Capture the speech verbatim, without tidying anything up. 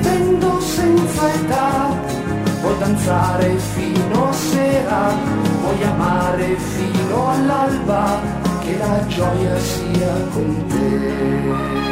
vivendo senza età, vuoi danzare fino a sera, vuoi amare fino all'alba, che la gioia sia con te.